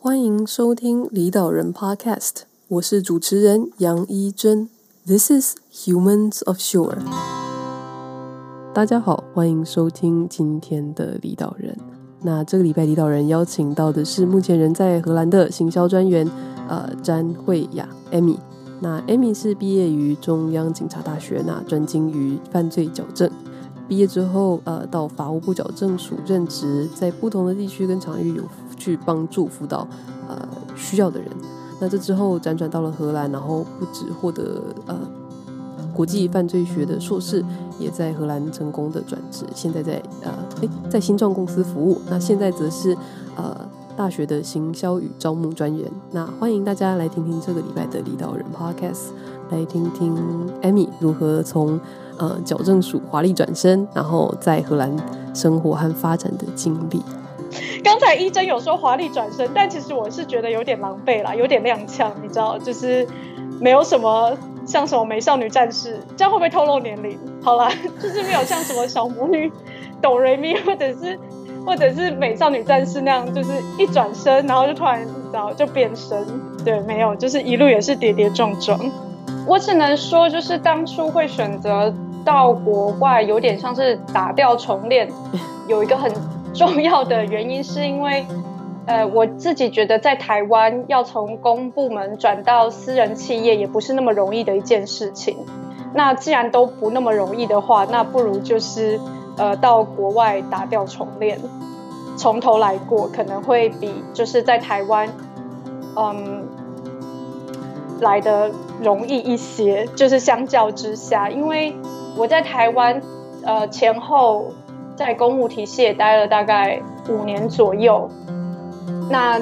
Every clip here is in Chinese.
欢迎收听离岛人 Podcast， 我是主持人杨一真。This is Humans of Shore。大家好，欢迎收听今天的离岛人。那这个礼拜离岛人邀请到的是目前人在荷兰的行销专员詹慧雅 Amy。那 Amy 是毕业于中央警察大学，那专精于犯罪矫正。毕业之后到法务部矫正署任职，在不同的地区跟场域有去帮助辅导需要的人。那这之后辗转到了荷兰，然后不止获得国际犯罪学的硕士，也在荷兰成功的转职，现在在新创公司服务。那现在则是大学的行销与招募专员。那欢迎大家来听听这个礼拜的离岛人 Podcast， 来听听 Amy 如何从矫正署华丽转身，然后在荷兰生活和发展的经历。 刚才一真有说华丽转身，但其实我是觉得有点狼狈啦，有点踉跄，你知道，就是没有什么像什么美少女战士，这样会不会透露年龄？好啦，就是没有像什么小魔女哆瑞咪或者是美少女战士那样，就是一转身然后就突然你知道就变身。对，没有，就是一路也是跌跌撞撞。我只能说，就是当初会选择到国外，有点像是打掉重练，有一个很重要的原因是因为我自己觉得在台湾要从公部门转到私人企业也不是那么容易的一件事情。那既然都不那么容易的话，那不如就是到国外打掉重练，从头来过，可能会比就是在台湾来的容易一些，就是相较之下，因为我在台湾前后在公务体系也待了大概5年左右，那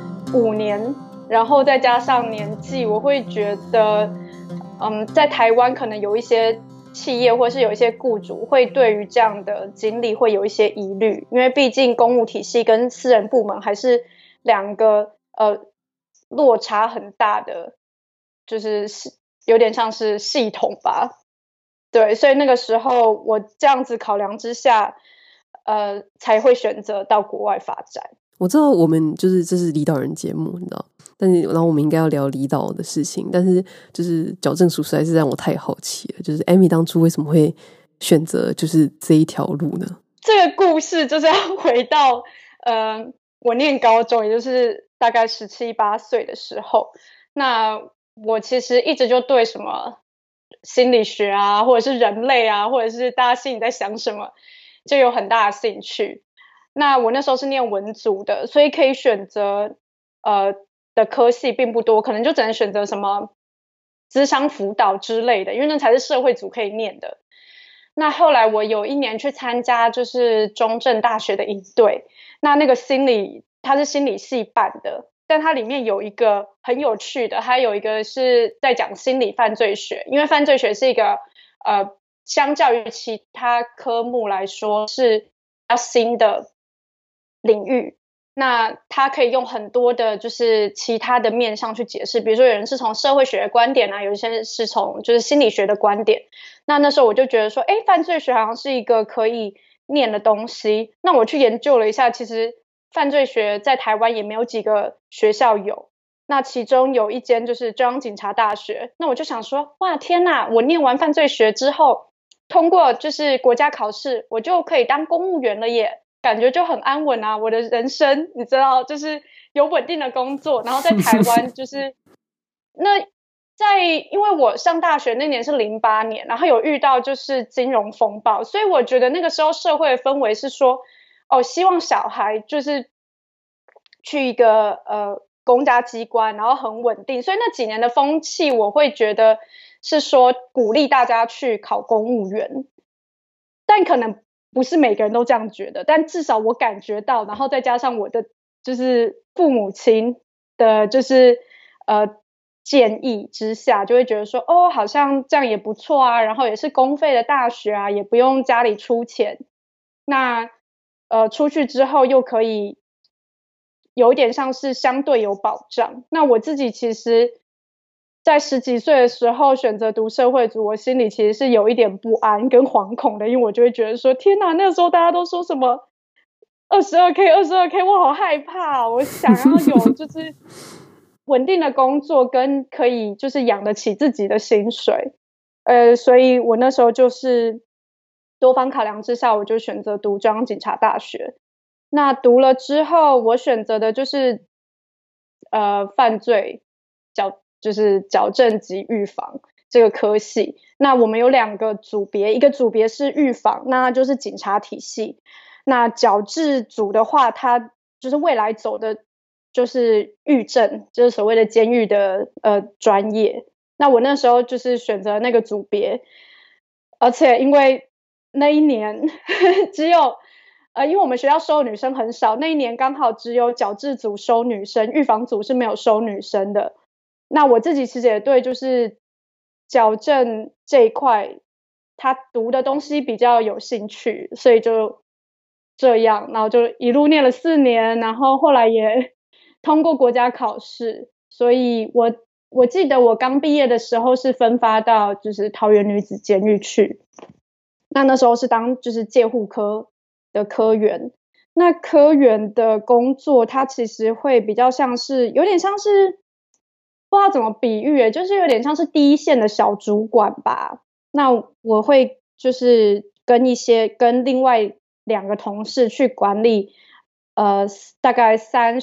5年，然后再加上年纪，我会觉得在台湾可能有一些企业或是有一些雇主会对于这样的经历会有一些疑虑，因为毕竟公务体系跟私人部门还是两个落差很大的，就是有点像是系统吧。对，所以那个时候我这样子考量之下才会选择到国外发展。 我知道我们就是这是离岛人节目，你知道，但是然后我们应该要聊离岛的事情，但是就是矫正署实在是让我太好奇了，就是 Amy 当初为什么会选择就是这一条路呢？ 这个故事就是要回到我念高中，也就是大概17、18岁的时候，那我其实一直就对什么心理学啊，或者是人类啊，或者是大家心里在想什么，就有很大的兴趣。那我那时候是念文组的，所以可以选择的科系并不多，可能就只能选择什么諮商辅導之类的，因为那才是社会组可以念的。那后来我有1年去参加就是中正大学的营队，那个它是心理系办的，但它里面有一个很有趣的，还有一个是在讲心理犯罪学，因为犯罪学是一个相较于其他科目来说是比较新的领域，那它可以用很多的就是其他的面向去解释，比如说有人是从社会学的观点啊，有一些是从就是心理学的观点。那时候我就觉得说犯罪学好像是一个可以念的东西，那我去研究了一下，其实犯罪学在台湾也没有几个学校有，那其中有一间就是中央警察大学，那我就想说哇天哪，我念完犯罪学之后通过就是国家考试，我就可以当公务员了耶，感觉就很安稳啊，我的人生你知道就是有稳定的工作，然后在台湾就是因为我上大学那年是08年，然后有遇到就是金融风暴，所以我觉得那个时候社会的氛围是说希望小孩就是去一个公家机关，然后很稳定，所以那几年的风气我会觉得是说鼓励大家去考公务员，但可能不是每个人都这样觉得，但至少我感觉到，然后再加上我的就是父母亲的就是建议之下，就会觉得说好像这样也不错啊，然后也是公费的大学啊，也不用家里出钱，那出去之后又可以有一点像是相对有保障。那我自己其实在10几岁的时候选择读社会组，我心里其实是有一点不安跟惶恐的，因为我就会觉得说天哪，那个时候大家都说什么 22K，我好害怕，我想要有就是稳定的工作跟可以就是养得起自己的薪水，所以我那时候就是多方考量之下，我就选择读中央警察大学。那读了之后，我选择的就是犯罪就是矫正及预防这个科系。那我们有2个组别，一个组别是预防，那就是警察体系。那矫治组的话，它就是未来走的就是狱政，就是所谓的监狱的专业。那我那时候就是选择那个组别，而且因为那一年只有因为我们学校收女生很少，那一年刚好只有矫治组收女生，预防组是没有收女生的。那我自己其实也对就是矫正这一块他读的东西比较有兴趣，所以就这样，然后就一路念了4年，然后后来也通过国家考试。所以我记得我刚毕业的时候是分发到就是桃园女子监狱去，那时候是当就是戒护科的科员。那科员的工作它其实会比较像是有点像是不知道怎么比喻耶，就是有点像是第一线的小主管吧。那我会就是跟另外2个同事去管理大概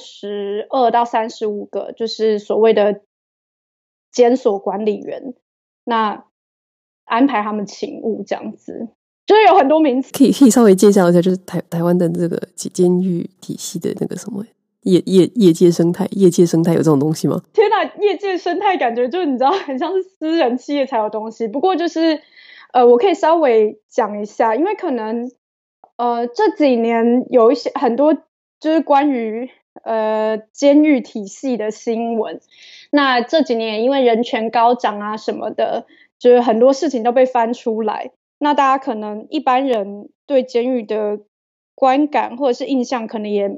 32到35个就是所谓的监所管理员，那安排他们勤务这样子，就是有很多名词。 可以稍微介绍一下，就是台湾的这个监狱体系的那个什么业界生态有这种东西吗？ 天哪，业界生态感觉就你知道很像是私人企业才有东西。不过就是我可以稍微讲一下，因为可能这几年有很多就是关于监狱体系的新闻。那这几年因为人权高涨啊什么的，就是很多事情都被翻出来。那大家可能一般人对监狱的观感或者是印象可能也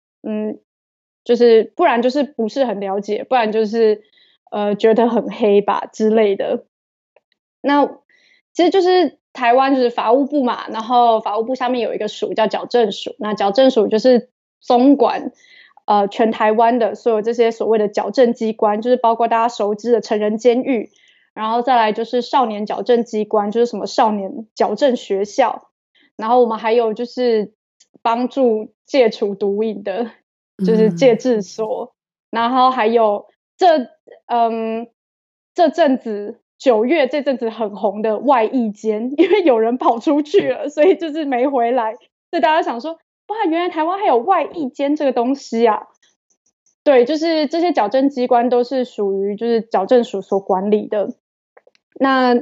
就是不然就是不是很了解，不然就是觉得很黑吧之类的。那其实就是台湾就是法务部嘛，然后法务部下面有一个署叫矫正署，那矫正署就是总管全台湾的所有这些所谓的矫正机关，就是包括大家熟知的成人监狱，然后再来就是少年矫正机关，就是什么少年矫正学校，然后我们还有就是帮助戒除毒瘾的就是戒治所，然后还有这阵子9月这阵子很红的外役监，因为有人跑出去了，所以就是没回来，所以大家想说哇，原来台湾还有外役监这个东西啊。对，就是这些矫正机关都是属于就是矫正署所管理的。那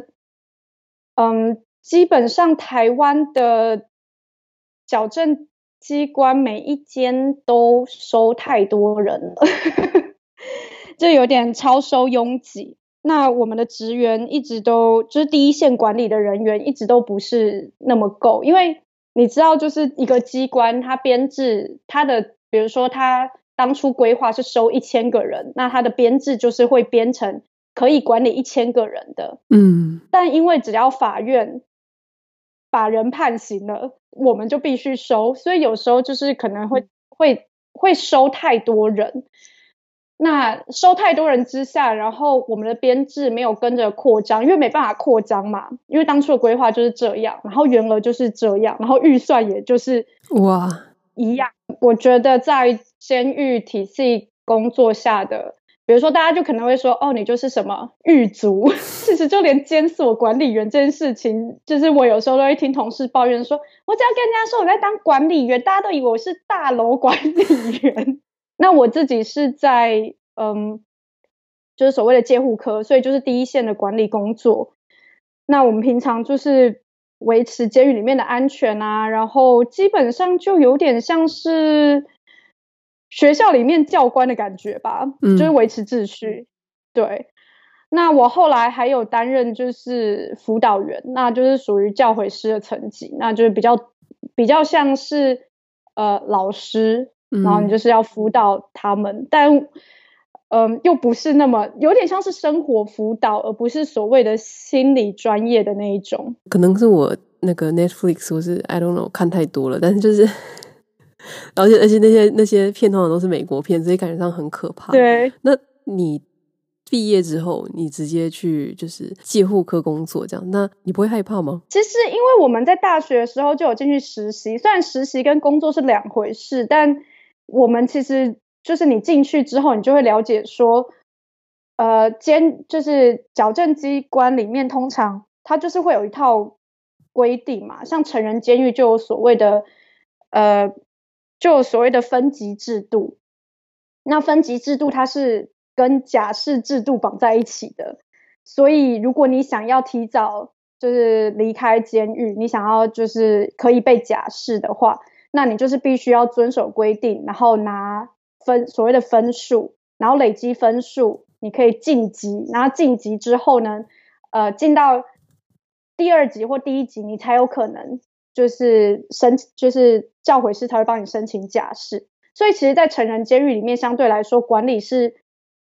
基本上台湾的矫正机关每一间都收太多人了就有点超收拥挤。那我们的职员一直都就是第一线管理的人员一直都不是那么够，因为你知道就是一个机关它编制它的比如说它当初规划是收1000个人，那它的编制就是会编成可以管理1000个人的。但因为只要法院把人判刑了，我们就必须收，所以有时候就是可能会收太多人。那收太多人之下，然后我们的编制没有跟着扩张，因为没办法扩张嘛，因为当初的规划就是这样，然后员额就是这样，然后预算也就是一样。我觉得在监狱体系工作下的，比如说大家就可能会说哦，你就是什么狱卒其实就连监所管理员这件事情，就是我有时候都会听同事抱怨说，我只要跟人家说我在当管理员，大家都以为我是大楼管理员那我自己是在就是所谓的戒护科，所以就是第一线的管理工作。那我们平常就是维持监狱里面的安全啊，然后基本上就有点像是学校里面教官的感觉吧，就是维持秩序。对，那我后来还有担任就是辅导员，那就是属于教诲师的层级，那就是比较像是老师，然后你就是要辅导他们，但又不是那么有点像是生活辅导，而不是所谓的心理专业的那一种。 可能是我那个 Netflix 或是 I don't know 看太多了，但是就是而且那些片通常都是美国片，所以感觉上很可怕。 对， 那你毕业之后，你直接去就是介护科工作这样，那你不会害怕吗？ 其实因为我们在大学的时候就有进去实习，虽然实习跟工作是两回事，但我们其实就是你进去之后，你就会了解说，就是矫正机关里面通常它就是会有一套规定嘛，像成人监狱就有所谓的分级制度。那分级制度它是跟假释制度绑在一起的，所以如果你想要提早就是离开监狱，你想要就是可以被假释的话，那你就是必须要遵守规定，然后拿所谓的分数，然后累积分数，你可以晋级，然后晋级之后呢，进到第2级或第1级，你才有可能就是教诲师才会帮你申请假释。所以其实在成人监狱里面相对来说管理是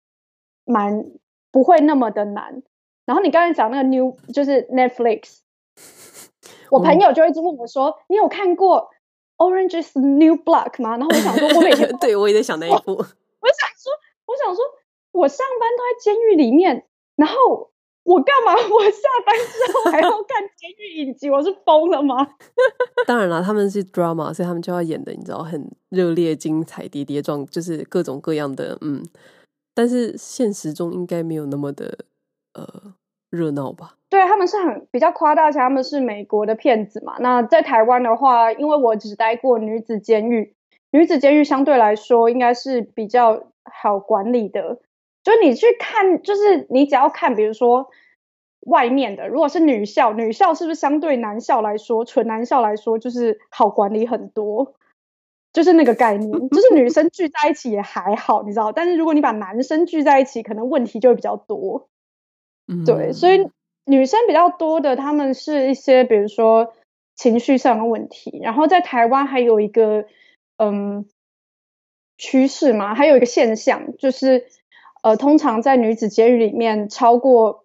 不会那么的难。然后你刚才讲那个就是 Netflix， 我朋友就一直问我说，你有看过 Orange is the New Black 吗？然后我想说我每天对，我也在想那一部。 我想说我上班都在监狱里面，然后我干嘛我下班之后还要看监狱影集？我是疯了吗？ 当然啦，他们是 drama， 所以他们就要演的你知道很热烈精彩跌跌撞，就是各种各样的但是现实中应该没有那么的热闹吧。 对，他们是比较夸大，而且他们是美国的片子嘛。那在台湾的话，因为我只待过女子监狱，女子监狱相对来说应该是比较好管理的。就你去看，就是你只要看比如说外面的，如果是女校是不是相对男校来说，纯男校来说就是好管理很多，就是那个概念。就是女生聚在一起也还好你知道，但是如果你把男生聚在一起，可能问题就会比较多。对，所以女生比较多的他们是一些比如说情绪上的问题。然后在台湾还有一个趋势嘛，还有一个现象就是通常在女子监狱里面超过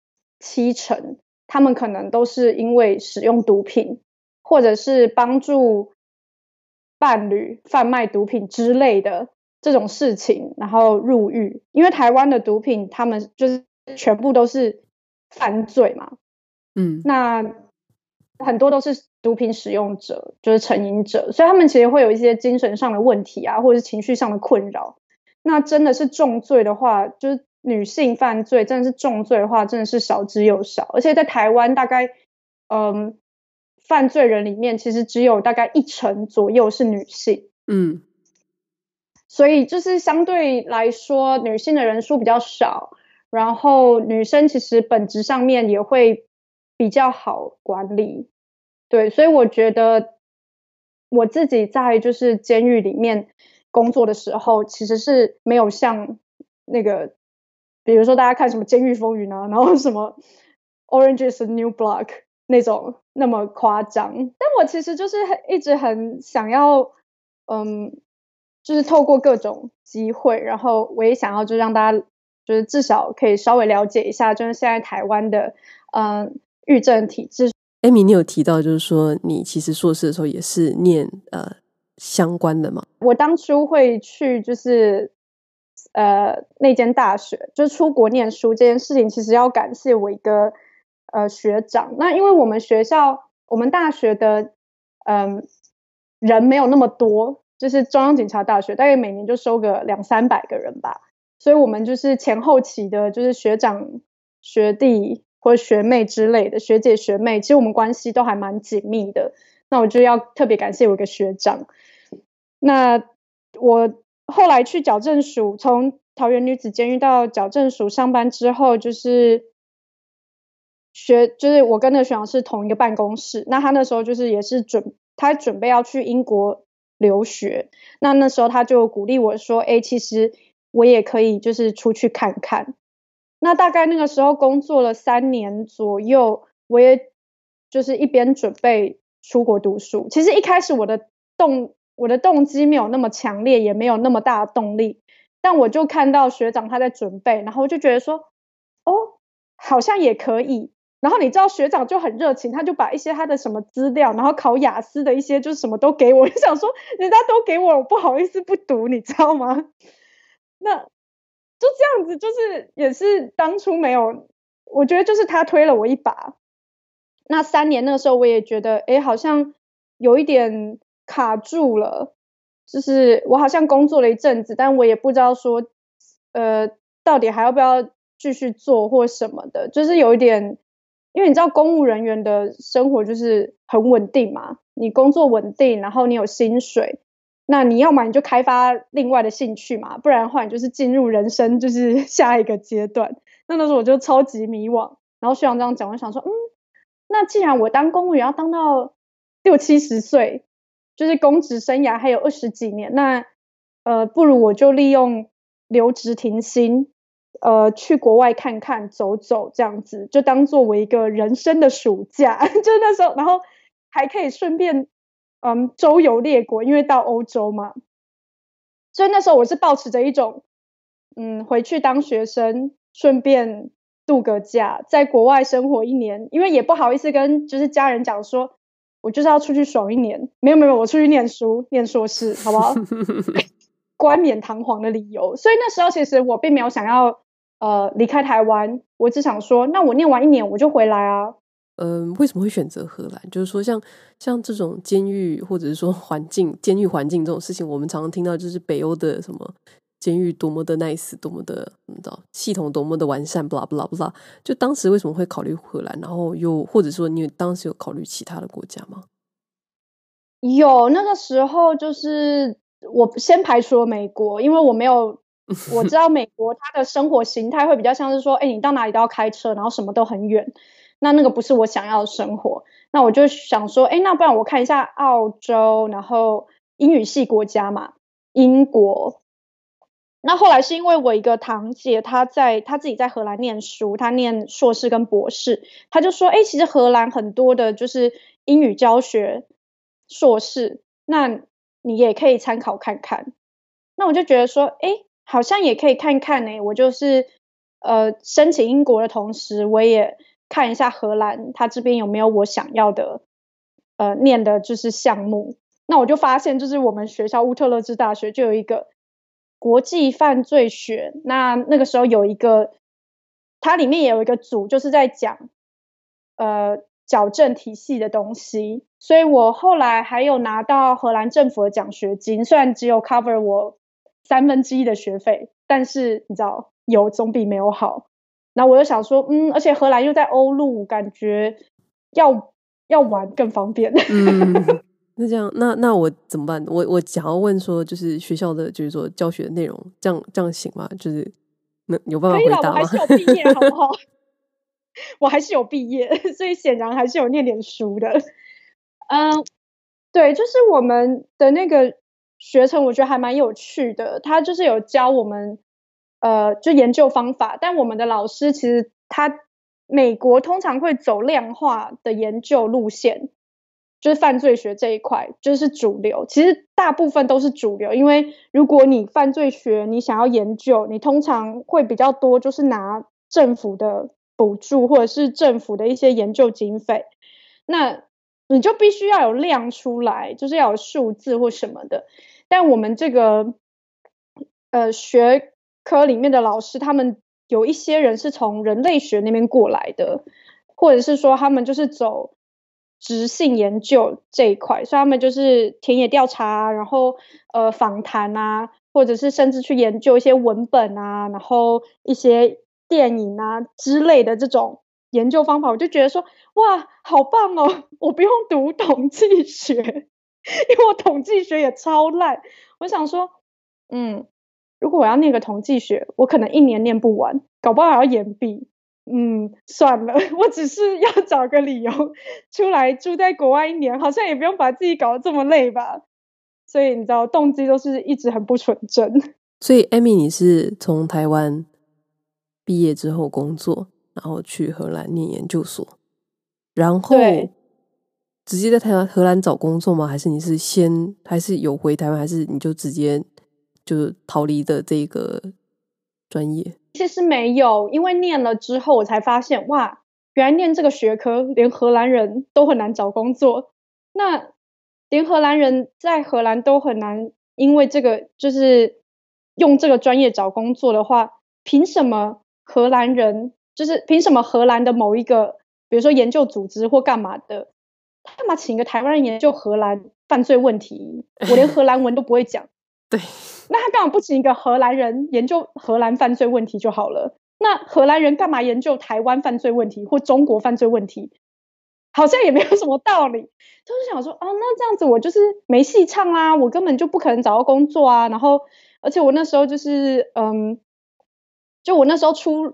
70%他们可能都是因为使用毒品或者是帮助伴侣贩卖毒品之类的这种事情然后入狱。因为台湾的毒品他们就是全部都是犯罪嘛，那很多都是毒品使用者，就是成瘾者，所以他们其实会有一些精神上的问题啊，或者是情绪上的困扰。那真的是重罪的话，就是女性犯罪真的是重罪的话，真的是少之又少。而且在台湾大概犯罪人里面其实只有大概1成左右是女性。所以就是相对来说女性的人数比较少，然后女生其实本质上面也会比较好管理。对，所以我觉得我自己在就是监狱里面工作的时候，其实是没有像那个比如说大家看什么监狱风云啊，然后什么 Orange is the New Black 那种那么夸张。但我其实就是一直很想要就是透过各种机会，然后我也想要就让大家就是至少可以稍微了解一下就是现在台湾的狱政体制。 Amy 你有提到就是说你其实硕士的时候也是念相关的吗？ 我当初会去就是那间大学就是出国念书这件事情，其实要感谢我一个学长。那因为我们大学的人没有那么多，就是中央警察大学大概每年就收个200-300个人吧，所以我们就是前后期的就是学长学弟或学妹之类的学姐学妹，其实我们关系都还蛮紧密的。那我就要特别感谢我一个学长。那我后来去矫正署，从桃园女子监狱到矫正署上班之后，就是我跟那个学长是同一个办公室。那他那时候就是也是他准备要去英国留学，那时候他就鼓励我说其实我也可以就是出去看看。那大概那个时候工作了3年左右，我也就是一边准备出国读书。其实一开始我的动机没有那么强烈，也没有那么大的动力，但我就看到学长他在准备，然后就觉得说好像也可以。 然后你知道学长就很热情，他就把一些他的什么资料，然后考雅思的一些就是什么都给我，我就想说人家都给我，我不好意思不读，你知道吗？那就这样子，就是也是当初没有，我觉得就是他推了我一把。那3年那个时候我也觉得好像有一点卡住了，就是我好像工作了一阵子，但我也不知道说到底还要不要继续做或什么的，就是有一点，因为你知道公务人员的生活就是很稳定嘛，你工作稳定，然后你有薪水，那你要么你就开发另外的兴趣嘛，不然的话你就是进入人生就是下一个阶段。那时候我就超级迷惘，然后学长这样讲，我想说那既然我当公务员要当到60-70岁，就是公职生涯还有20几年，那不如我就利用留职停薪，去国外看看走走，这样子就当作我一个人生的暑假，就是那时候，然后还可以顺便周游列国，因为到欧洲嘛，所以那时候我是抱持着一种回去当学生，顺便度个假，在国外生活1年，因为也不好意思跟就是家人讲说我就是要出去爽1年，没有，我出去念书念硕士，好不好？冠冕堂皇的理由。所以那时候其实我并没有想要离开台湾，我只想说那我念完1年我就回来啊。 为什么会选择荷兰？就是说像这种监狱或者是说监狱环境这种事情，我们常常听到就是北欧的什么监狱多么的 nice， 多么的你知道系统多么的完善 blah blah blah， 就当时为什么会考虑荷兰，然后又或者说你当时有考虑其他的国家吗？ 有，那个时候就是我先排除了美国，因为我没有我知道美国它的生活形态会比较像是说你到哪里都要开车，然后什么都很远，那个不是我想要的生活。那我就想说那不然我看一下澳洲，然后英语系国家嘛，英国。那后来是因为我一个堂姐她自己在荷兰念书，她念硕士跟博士，她就说其实荷兰很多的就是英语教学硕士，那你也可以参考看看。那我就觉得说好像也可以看看我就是申请英国的同时，我也看一下荷兰它这边有没有我想要的念的就是项目。那我就发现就是我们学校乌特勒支大学就有一个国际犯罪学，那个时候有一个它里面也有一个组就是在讲矫正体系的东西，所以我后来还有拿到荷兰政府的奖学金，虽然只有 cover 我1/3的学费，但是你知道有总比没有好。然后我就想说而且荷兰又在欧陆，感觉要玩更方便。 那这样那我怎么办？我想要问说就是学校的就是说教学的内容这样行吗？就是有办法回答吗？ 可以啦，我还是有毕业好不好？我还是有毕业，所以显然还是有念点书的。对，就是我们的那个学程我觉得还蛮有趣的，他就是有教我们就研究方法，但我们的老师其实美国通常会走量化的研究路线，就是犯罪学这一块就是主流，其实大部分都是主流，因为如果你犯罪学你想要研究，你通常会比较多就是拿政府的补助或者是政府的一些研究经费，那你就必须要有量出来，就是要有数字或什么的。但我们这个学科里面的老师，他们有一些人是从人类学那边过来的，或者是说他们就是走质性研究这一块，所以他们就是田野调查，然后访谈啊，或者是甚至去研究一些文本啊，然后一些电影啊之类的这种研究方法，我就觉得说哇好棒哦，我不用读统计学，因为我统计学也超烂。我想说如果我要念个统计学，我可能1年念不完，搞不好还要延毕。算了，我只是要找个理由出来住在国外1年，好像也不用把自己搞得这么累吧。所以你知道动机都是一直很不纯正。 所以 Amy 你是从台湾毕业之后工作，然后去荷兰念研究所，然后直接在荷兰找工作吗？还是你是还是有回台湾，还是你就直接就逃离的这个专业？ 其实没有，因为念了之后我才发现哇， 原来念这个学科连荷兰人都很难找工作，那连荷兰人在荷兰都很难，因为这个就是用这个专业找工作的话，凭什么荷兰人就是凭什么荷兰的某一个比如说研究组织或干嘛的，他干嘛请一个台湾人研究荷兰犯罪问题？我连荷兰文都不会讲。 对， 那他干嘛不请一个荷兰人研究荷兰犯罪问题就好了？那荷兰人干嘛研究台湾犯罪问题或中国犯罪问题？好像也没有什么道理。就是想说那这样子我就是没戏唱啦，我根本就不可能找到工作啊。然后而且我那时候就是就我那时候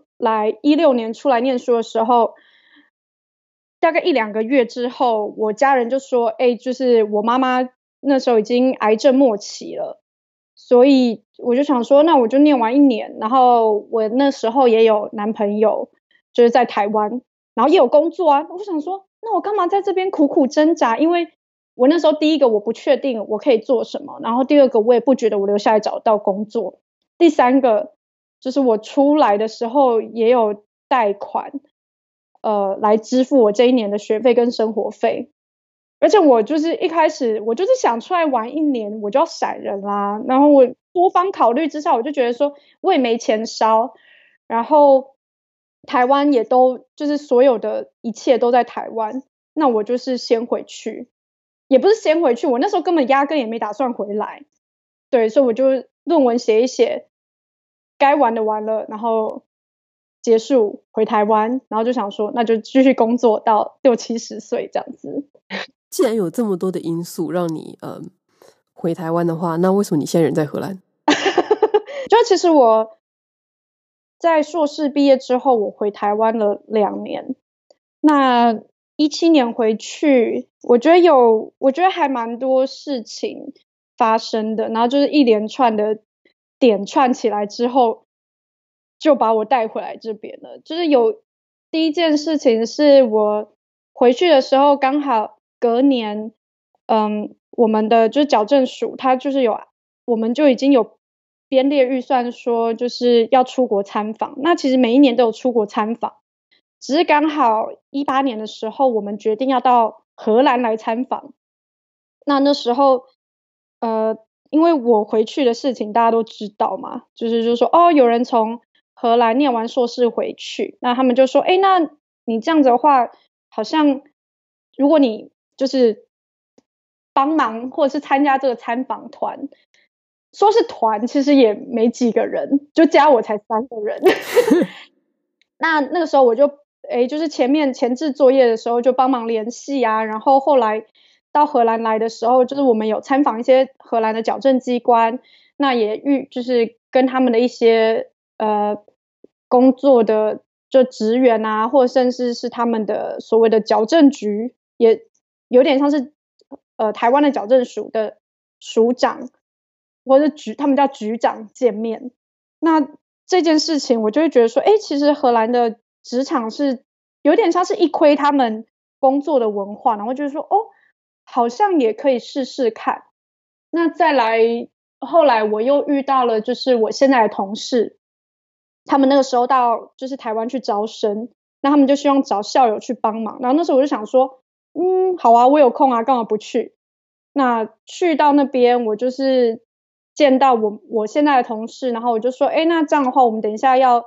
2016年出来念书的时候，大概1-2个月之后，我家人就说就是我妈妈那时候已经癌症末期了，所以我就想说那我就念完1年，然后我那时候也有男朋友就是在台湾，然后也有工作啊。我想说那我干嘛在这边苦苦挣扎？因为我那时候第一个我不确定我可以做什么，然后第二个我也不觉得我留下来找到工作，第三个就是我出来的时候也有贷款来支付我这1年的学费跟生活费。而且我就是一开始我就是想出来玩1年我就要闪人啦，然后我多方考虑之下，我就觉得说我也没钱烧，然后台湾也都就是所有的一切都在台湾，那我就是先回去，也不是先回去，我那时候根本压根也没打算回来。对，所以我就论文写一写，该玩的玩了，然后结束回台湾，然后就想说那就继续工作到60-70岁这样子。 既然有这么多的因素让你回台湾的话，那为什么你现在人在荷兰？ 就其实我在硕士毕业之后，我回台湾了2年。那17年回去，我觉得还蛮多事情发生的，然后就是一连串的点串起来之后，就把我带回来这边了。就是第一件事情是我回去的时候刚好隔年，我们的就是矫正署，它就是我们就已经有编列预算说就是要出国参访。那其实每1年都有出国参访，只是刚好18年的时候，我们决定要到荷兰来参访。那时候因为我回去的事情大家都知道嘛，就是说有人从荷兰念完硕士回去，那他们就说那你这样子的话，好像如果你就是帮忙或者是参加这个参访团，说是团其实也没几个人，就加我才3个人。那个时候我就就是前置作业的时候就帮忙联系啊，然后后来到荷兰来的时候，就是我们有参访一些荷兰的矫正机关，那也就是跟他们的一些工作的就职员啊，或者甚至是他们的所谓的矫正局，也有点像是台湾的矫正署的署长或者他们叫局长见面。那这件事情我就会觉得说其实荷兰的职场是有点像是一窥他们工作的文化，然后就是说好像也可以试试看。那再来后来我又遇到了就是我现在的同事，他们那个时候到就是台湾去招生，那他们就希望找校友去帮忙，然后那时候我就想说好啊，我有空啊，干嘛不去。那去到那边我就是见到我现在的同事，然后我就说那这样的话我们等一下要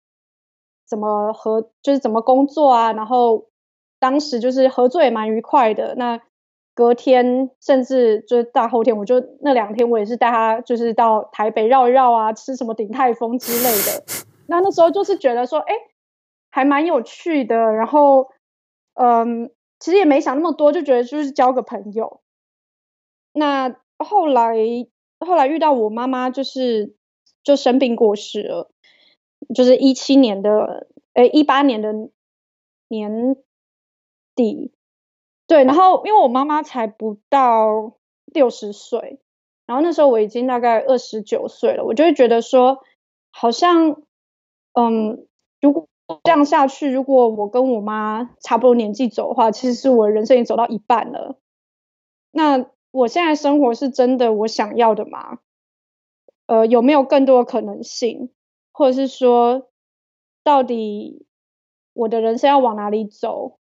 就是怎么工作啊，然后当时就是合作也蛮愉快的。那隔天甚至就是大后天，我就那2天我也是带他就是到台北绕一绕啊，吃什么鼎泰丰之类的。那时候就是觉得说还蛮有趣的，然后其实也没想那么多，就觉得就是交个朋友。那后来遇到我妈妈就生病过世了，就是18年的年底。对，然后因为我妈妈才不到60岁，然后那时候我已经大概29岁了，我就会觉得说好像如果这样下去，如果我跟我妈差不多年纪走的话，其实是我人生已经走到一半了。那我现在生活是真的我想要的吗？有没有更多的可能性？或者是说到底我的人生要往哪里走，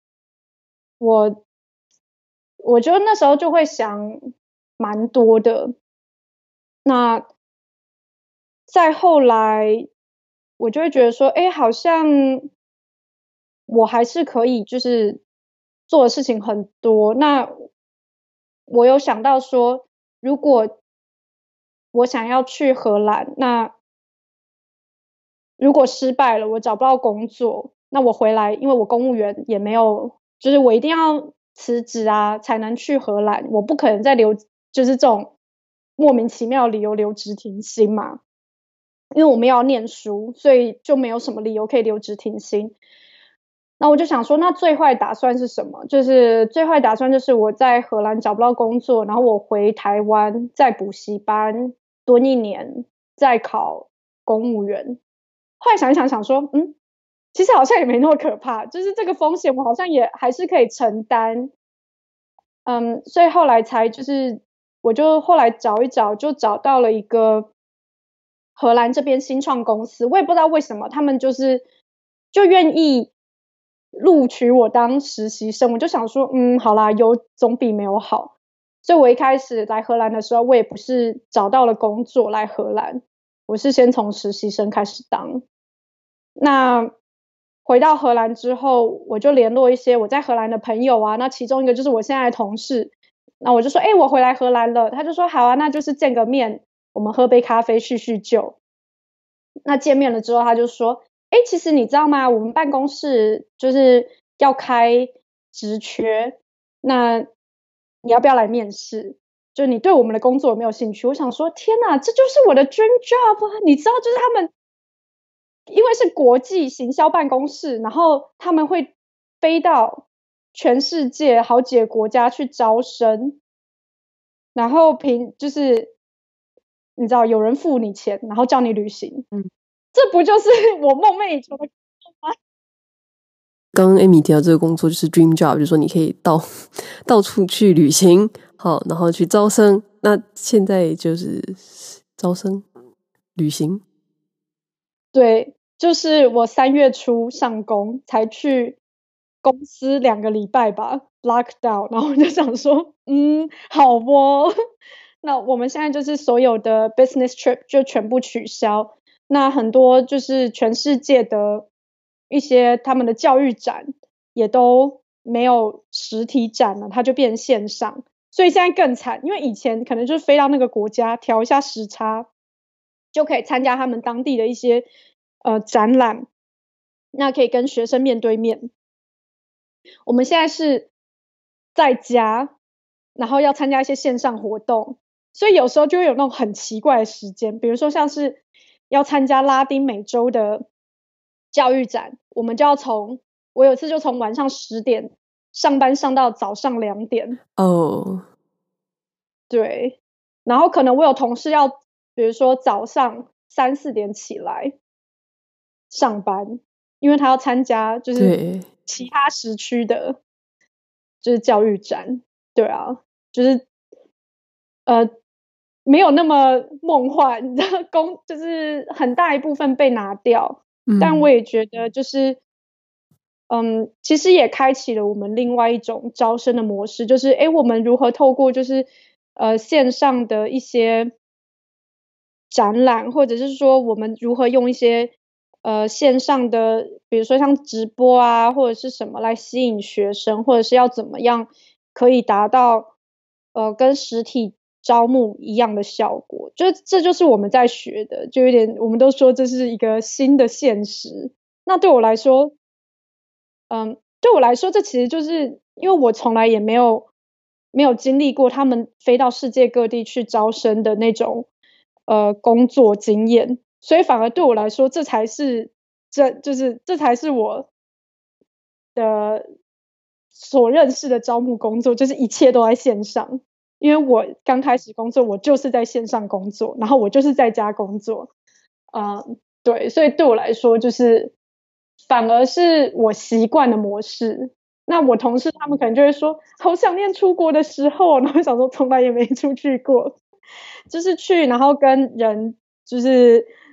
我就那时候就会想蛮多的。那再后来我就会觉得说，好像我还是可以就是做的事情很多。那我有想到说，如果我想要去荷兰，那如果失败了，我找不到工作，那我回来，因为我公务员也没有，就是我一定要辞职啊，才能去荷兰，我不可能再留，就是这种莫名其妙的理由留职停薪嘛。因为我们要念书，所以就没有什么理由可以留职停薪。那我就想说，那最坏打算是什么？就是最坏打算就是我在荷兰找不到工作，然后我回台湾再补习班蹲1年，再考公务员。后来想一想，想说，其实好像也没那么可怕，就是这个风险我好像也还是可以承担。所以后来才就是我就后来找一找，就找到了一个荷兰这边新创公司，我也不知道为什么他们就愿意录取我当实习生。我就想说好啦，有总比没有好。所以我一开始来荷兰的时候，我也不是找到了工作来荷兰，我是先从实习生开始当。那回到荷兰之后，我就联络一些我在荷兰的朋友啊，那其中一个就是我现在的同事。那我就说我回来荷兰了，他就说好啊，那就是见个面，我们喝杯咖啡叙叙旧。那见面了之后，他就说其实你知道吗，我们办公室就是要开职缺，那你要不要来面试？就你对我们的工作有没有兴趣？我想说天哪，这就是我的 dream job 啊。你知道就是他们因为是国际行销办公室，然后他们会飞到全世界好几个国家去招生，然后就是你知道有人付你钱，然后叫你旅行，这不就是我梦寐以求的工作吗？ 刚刚 Amy 提到这个工作就是 dream job，就是说你可以到处去旅行，好，然后去招生。那现在就是招生、旅行。 对，就是我3月初上工，才去公司2个礼拜吧 ，lockdown， 然后我就想说，好哦。那我们现在就是所有的 business trip 就全部取消，那很多就是全世界的一些他们的教育展也都没有实体展了，它就变线上。所以现在更惨，因为以前可能就是飞到那个国家调一下时差，就可以参加他们当地的一些展览，那可以跟学生面对面。我们现在是在家，然后要参加一些线上活动，所以有时候就会有那种很奇怪的时间，比如说像是要参加拉丁美洲的教育展，我有一次就从晚上10点上班上到早上2点。对，然后可能我有同事要比如说早上3、4点起来上班，因为他要参加就是其他时区的就是教育展。对啊，就是没有那么梦幻，你知道就是很大一部分被拿掉。但我也觉得就是其实也开启了我们另外一种招生的模式，就是我们如何透过就是线上的一些展览，或者是说我们如何用一些线上的比如说像直播啊或者是什么来吸引学生，或者是要怎么样可以达到跟实体招募一样的效果。这就是我们在学的，就有点我们都说这是一个新的现实。那对我来说这其实就是因为我从来也没有经历过他们飞到世界各地去招生的那种工作经验，所以反而对我来说这才是我的所认识的招募工作，就是一切都在线上。因为我刚开始工作我就是在线上工作，然后我就是在家工作。对，所以对我来说就是反而是我习惯的模式。那我同事他们可能就会说好想念出国的时候，然后想说从来也没出去过，就是去然后跟人就是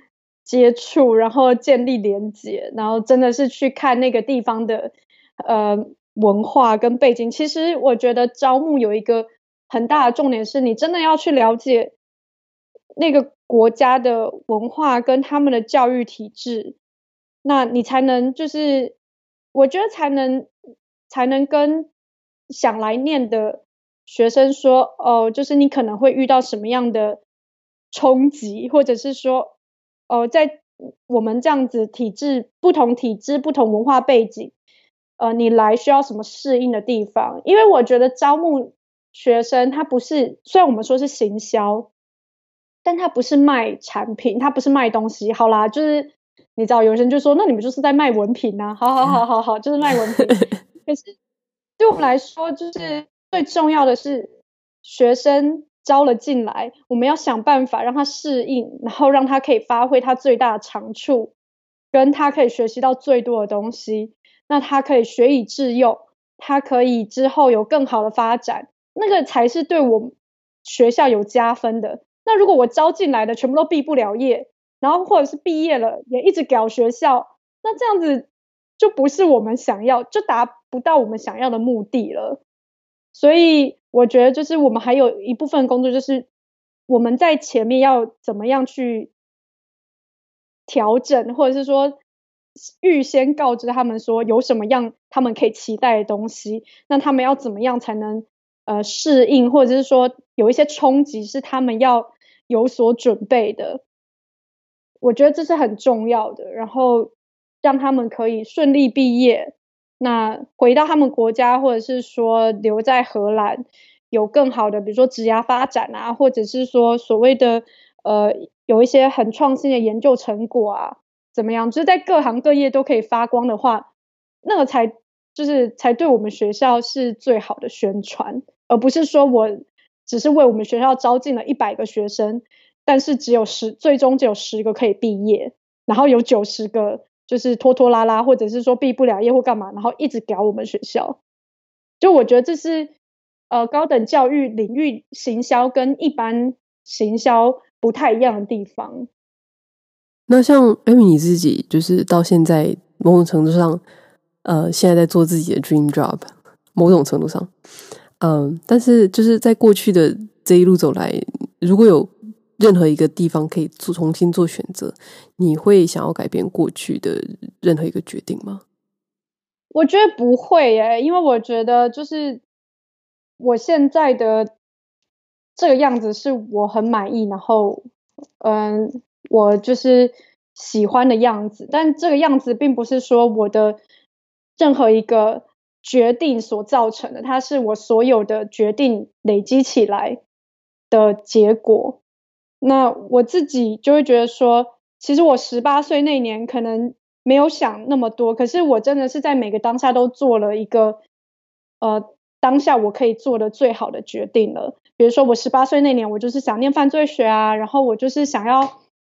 接触，然后建立连结，然后真的是去看那个地方的文化跟背景。其实我觉得招募有一个很大的重点是，你真的要去了解那个国家的文化跟他们的教育体制，那你才能就是我觉得才能跟想来念的学生说，哦，就是你可能会遇到什么样的冲击，或者是说，哦，在我们这样子不同体制、不同文化背景，你来需要什么适应的地方？因为我觉得招募学生，他不是，虽然我们说是行销，但他不是卖产品，他不是卖东西。好啦，就是你知道，有些人就说，那你们就是在卖文凭啊，好好好好好，就是卖文凭。可是对我们来说，就是最重要的是学生招了进来，我们要想办法让他适应，然后让他可以发挥他最大的长处，跟他可以学习到最多的东西，那他可以学以致用，他可以之后有更好的发展，那个才是对我们学校有加分的。那如果我招进来的全部都毕不了业，然后或者是毕业了也一直搞学校，那这样子就不是我们想要，就达不到我们想要的目的了。所以我觉得就是我们还有一部分工作，就是我们在前面要怎么样去调整，或者是说预先告知他们说有什么样他们可以期待的东西，那他们要怎么样才能适应，或者是说有一些冲击是他们要有所准备的。我觉得这是很重要的，然后让他们可以顺利毕业，那回到他们国家，或者是说留在荷兰有更好的比如说职涯发展啊，或者是说所谓的有一些很创新的研究成果啊怎么样，就是在各行各业都可以发光的话，那个才对我们学校是最好的宣传，而不是说我只是为我们学校招进了100个学生，但是最终只有10个可以毕业，然后有90个就是拖拖拉拉，或者是说毕不了业或干嘛，然后一直搞我们学校。就我觉得这是高等教育领域行销跟一般行销不太一样的地方。 那像Amy你自己就是到现在某种程度上现在在做自己的 dream job， 某种程度上但是就是在过去的这一路走来，如果有任何一个地方可以重新做选择，你会想要改变过去的任何一个决定吗？ 我觉得不会耶，因为我觉得就是我现在的这个样子是我很满意，然后我就是喜欢的样子，但这个样子并不是说我的任何一个决定所造成的，它是我所有的决定累积起来的结果。那我自己就会觉得说，其实我18岁那年可能没有想那么多，可是我真的是在每个当下都做了一个当下我可以做的最好的决定了。比如说我18岁那年，我就是想念犯罪学啊，然后我就是想要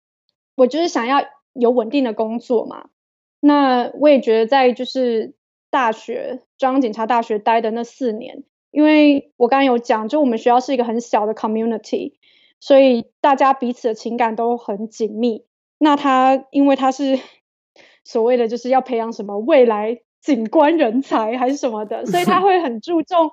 有稳定的工作嘛。那我也觉得在就是中央警察大学待的那4年，因为我刚刚有讲，就我们学校是一个很小的 community， 所以大家彼此的情感都很紧密。那因为他是所谓的就是要培养什么未来警官人才还是什么的，所以他会很注重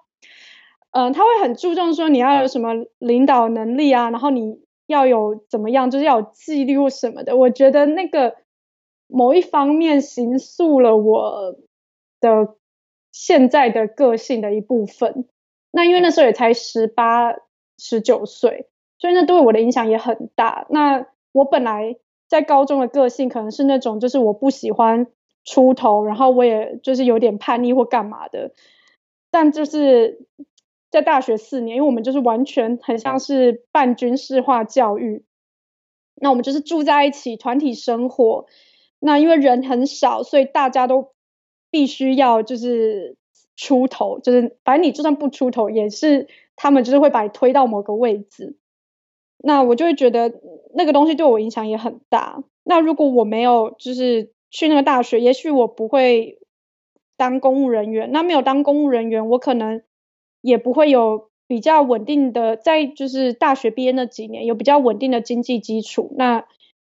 说你要有什么领导能力啊，然后你要有怎么样，就是要有纪律或什么的。我觉得那个某一方面形塑了我的现在的个性的一部分。那因为那时候也才18、19岁，所以那对我的影响也很大。那我本来在高中的个性可能是那种就是我不喜欢出头，然后我也就是有点叛逆或干嘛的，但就是在大学4年，因为我们就是完全很像是半军事化教育，那我们就是住在一起，团体生活。那因为人很少，所以大家都必须要就是出头，就是反正你就算不出头，也是他们就是会把你推到某个位置。那我就会觉得那个东西对我影响也很大。那如果我没有就是去那个大学，也许我不会当公务人员。那没有当公务人员，我可能也不会有比较稳定的，在就是大学毕业那几年有比较稳定的经济基础。那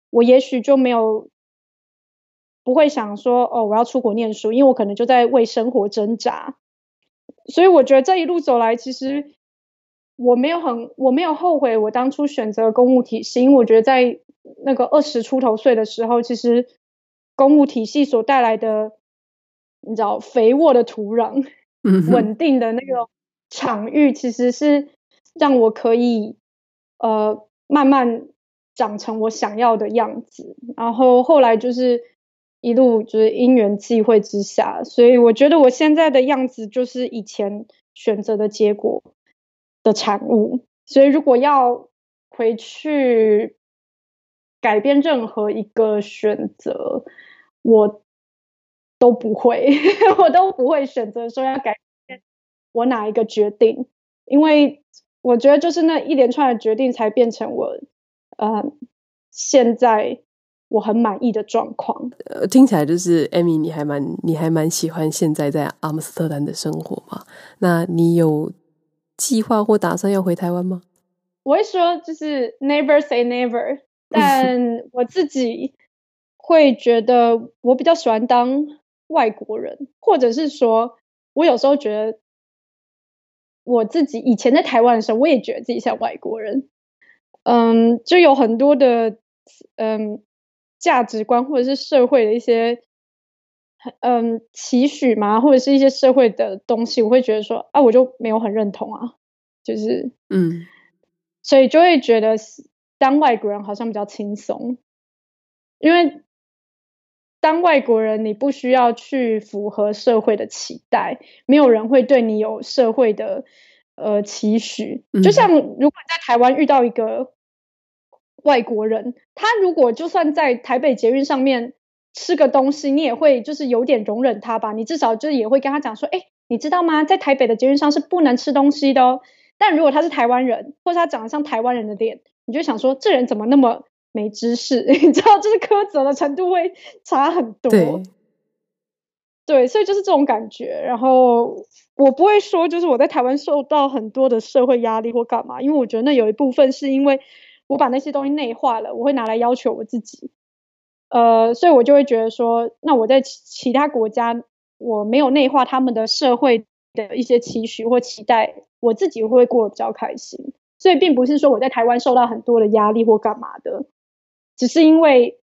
我也许就不会想说我要出国念书，因为我可能就在为生活挣扎。所以我觉得这一路走来，其实我没有后悔我当初选择公务体系，因为我觉得在那个20出头岁的时候，其实公务体系所带来的，你知道肥沃的土壤、稳定的那个场域，其实是让我可以慢慢长成我想要的样子。然后后来就是一路就是因缘际会之下，所以我觉得我现在的样子就是以前选择的结果的产物。所以如果要回去改变任何一个选择，我都不会我都不会选择说要改变我哪一个决定，因为我觉得就是那一连串的决定才变成我现在我很满意的状况。 听起来就是 Amy 你还蛮喜欢现在在阿姆斯特丹的生活嘛？那你有计划或打算要回台湾吗？ 我会说就是 never say never 但我自己会觉得我比较喜欢当外国人，或者是说我有时候觉得我自己以前在台湾的时候，我也觉得自己像外国人。就有很多的价值观或者是社会的一些期许嘛，或者是一些社会的东西，我会觉得说我就没有很认同啊，就是所以就会觉得当外国人好像比较轻松，因为当外国人你不需要去符合社会的期待，没有人会对你有社会的期许。就像如果在台湾遇到一个外国人，他如果就算在台北捷运上面吃个东西，你也会就是有点容忍他吧，你至少就是也会跟他讲说你知道吗，在台北的捷运上是不能吃东西的哦。但如果他是台湾人，或是他长得像台湾人的脸，你就想说这人怎么那么没知识你知道就是苛责的程度会差很多。对，所以就是这种感觉。然后我不会说就是我在台湾受到很多的社会压力或干嘛，因为我觉得那有一部分是因为我把那些东西内化了，我会拿来要求我自己。所以我就会觉得说那我在其他国家我没有内化他们的社会的一些期许或期待，我自己会过得比较开心。所以并不是说我在台湾受到很多的压力或干嘛的，只是因为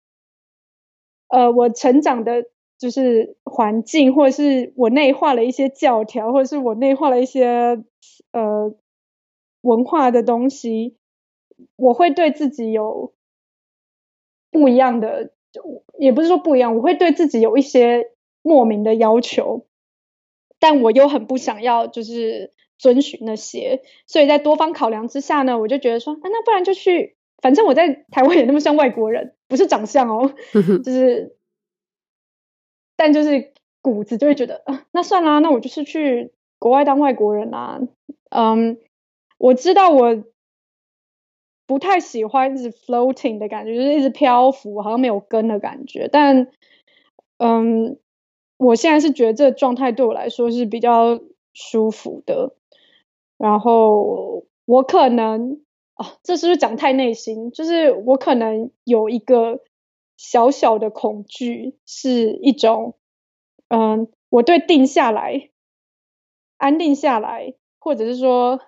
我成长的就是环境，或者是我内化了一些教条，或者是我内化了一些文化的东西，我会对自己有不一样的，也不是说不一样，我会对自己有一些莫名的要求，但我又很不想要就是遵循那些，所以在多方考量之下呢，我就觉得说那不然就去，反正我在台湾也那么像外国人，不是长相哦就是但就是骨子就会觉得那算啦，那我就是去国外当外国人啦。我知道我不太喜欢一直 floating 的感觉，就是一直漂浮，好像没有根的感觉。但我现在是觉得这个状态对我来说是比较舒服的。然后我可能这是不是讲太内心？就是我可能有一个小小的恐惧，是一种我对定下来、安定下来，或者是说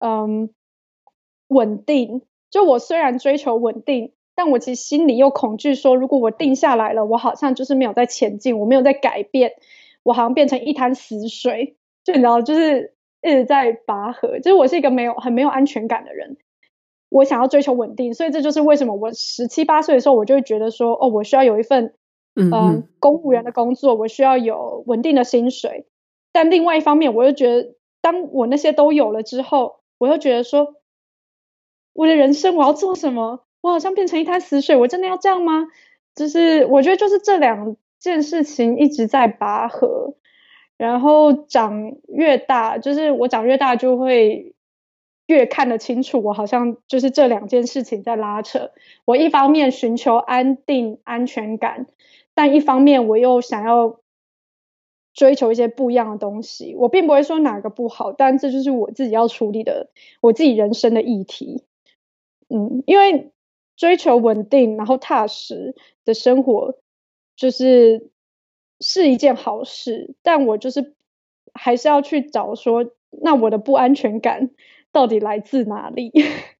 稳定。就我虽然追求稳定，但我其实心里又恐惧说，如果我定下来了，我好像就是没有在前进，我没有在改变，我好像变成一滩死水。就你知道，就是一直在拔河。就是我是一个很没有安全感的人，我想要追求稳定，所以这就是为什么我17、18岁的时候，我就会觉得说，我需要有一份公务员的工作，我需要有稳定的薪水。但另外一方面，我又觉得，当我那些都有了之后，我又觉得说，我的人生我要做什么？我好像变成一滩死水，我真的要这样吗？就是我觉得就是这两件事情一直在拔河。然后长越大，就是我长越大就会越看得清楚，我好像就是这两件事情在拉扯。我一方面寻求安定安全感，但一方面我又想要追求一些不一样的东西。我并不会说哪个不好，但这就是我自己要处理的我自己人生的议题。因为追求稳定然后踏实的生活，就是一件好事，但我就是还是要去找说，那我的不安全感到底来自哪里？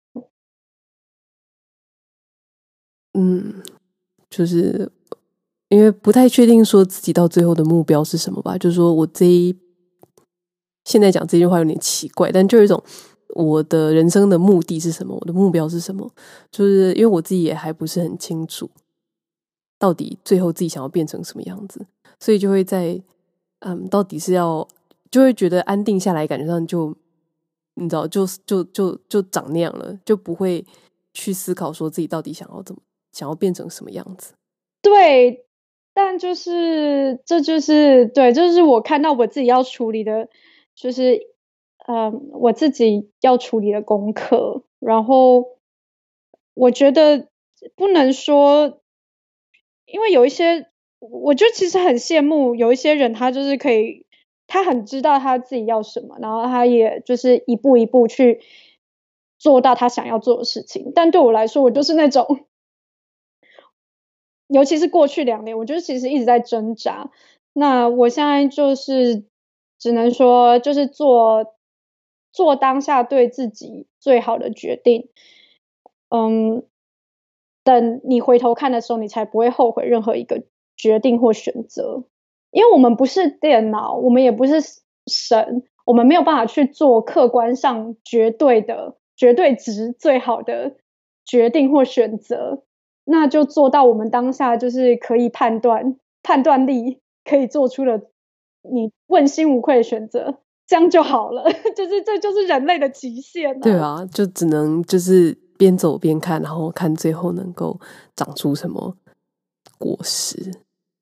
就是因为不太确定说自己到最后的目标是什么吧，就是说我现在讲这句话有点奇怪，但就有一种我的人生的目的是什么，我的目标是什么，就是因为我自己也还不是很清楚到底最后自己想要变成什么样子，所以就会在到底是就会觉得安定下来，感觉上就你知道就长那样了，就不会去思考说自己到底想要变成什么样子。 对，但就是这就是我看到我自己要处理的，就是我自己要处理的功课。然后我觉得不能说，因为有一些，我就其实很羡慕有一些人，他就是可以，他很知道他自己要什么，然后他也就是一步一步去做到他想要做的事情。但对我来说，我就是那种。尤其是过去2年，我觉得其实一直在挣扎。那我现在就是只能说，就是做当下对自己最好的决定。等你回头看的时候，你才不会后悔任何一个决定或选择。因为我们不是电脑，我们也不是神，我们没有办法去做客观上绝对值最好的决定或选择。那就做到我们当下就是可以判断力可以做出了你问心无愧的选择，这样就好了。这就是人类的极限。 对啊，就只能就是边走边看，然后看最后能够长出什么果实。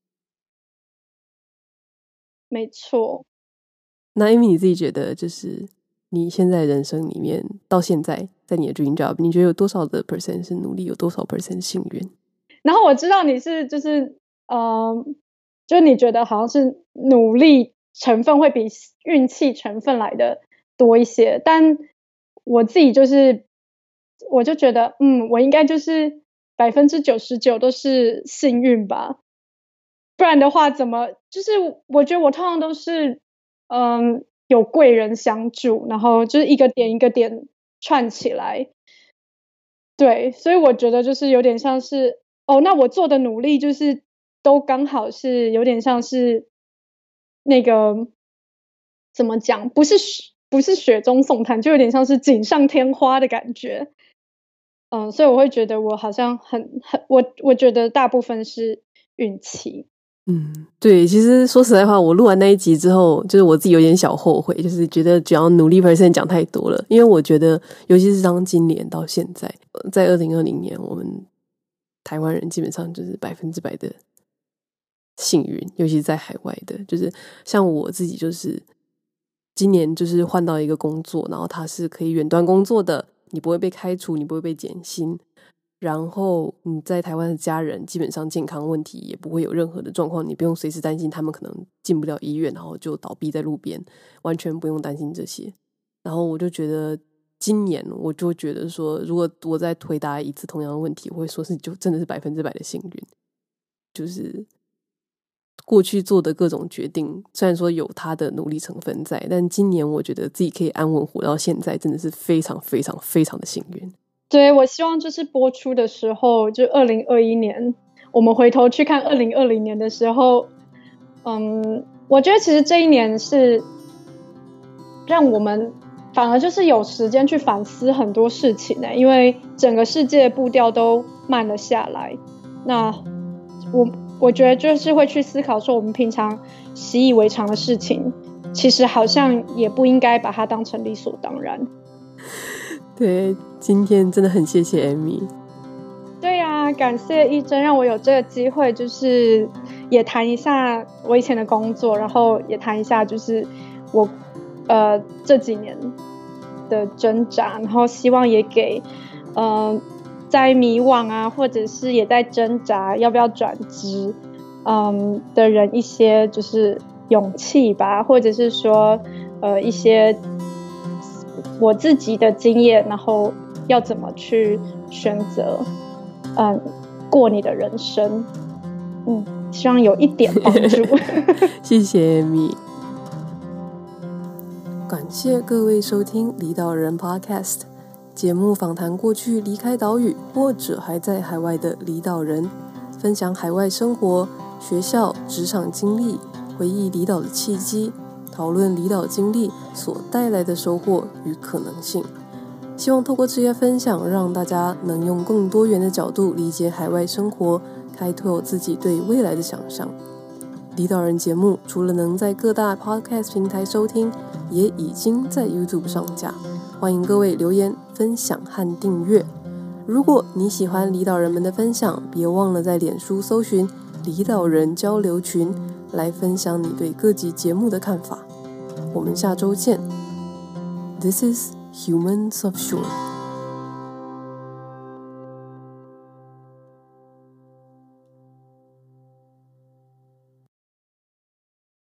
没错。 那Amy你自己觉得，就是你现在人生里面到现在在你的 dream job， 你觉得有多少的 percent 是努力，有多少 percent 幸运？ 然后我知道你是就是就你觉得好像是努力成分会比运气成分来的多一些，但我自己就是我就觉得我应该就是99%都是幸运吧，不然的话怎么就是我觉得我通常都是有贵人相助，然后就是一个点一个点串起来。对，所以我觉得就是有点像是那我做的努力就是都刚好是有点像是那个怎么讲，不是雪中送炭，就有点像是锦上添花的感觉。所以我会觉得我好像我觉得大部分是运气。 对，其实说实在话，我录完那一集之后，就是我自己有点小后悔，就是觉得只要努力 percent 讲太多了，因为我觉得，尤其是当今年到现在，在2020年，我们台湾人基本上就是100%的幸运，尤其是在海外的，就是像我自己，就是今年就是换到一个工作，然后它是可以远端工作的，你不会被开除，你不会被减薪。然后你在台湾的家人基本上健康问题也不会有任何的状况，你不用随时担心他们可能进不了医院，然后就倒闭在路边，完全不用担心这些。然后我就觉得今年我就觉得说，如果我再回答一次同样的问题，我会说是就真的是100%的幸运，就是过去做的各种决定虽然说有他的努力成分在，但今年我觉得自己可以安稳活到现在，真的是非常非常非常的幸运。 对，我希望就是播出的时候，就2021年，我们回头去看2020年的时候，我觉得其实这一年是让我们反而就是有时间去反思很多事情的，因为整个世界步调都慢了下来。那我觉得就是会去思考说，我们平常习以为常的事情，其实好像也不应该把它当成理所当然。 对，今天真的很谢谢 Amy。 对啊，感谢一真让我有这个机会，就是也谈一下我以前的工作，然后也谈一下就是我这几年的挣扎，然后希望也给在迷惘啊，或者是也在挣扎要不要转职的人一些就是勇气吧，或者是说一些我自己的经验，然后要怎么去选择。 过你的人生。希望有一点帮助。 谢谢 Amy。感谢各位收听离岛人 Podcast 节目，访谈过去离开岛屿或者还在海外的离岛人，分享海外生活、学校、职场经历，回忆离岛的契机，讨论离岛经历所带来的收获与可能性。希望透过这些分享，让大家能用更多元的角度理解海外生活，开拓自己对未来的想象。离岛人节目除了能在各大 podcast 平台收听，也已经在 YouTube 上架，欢迎各位留言、分享和订阅。如果你喜欢离岛人们的分享，别忘了在脸书搜寻离岛人交流群，来分享你对各集节目的看法。我们下周见。This is Humans of Shore.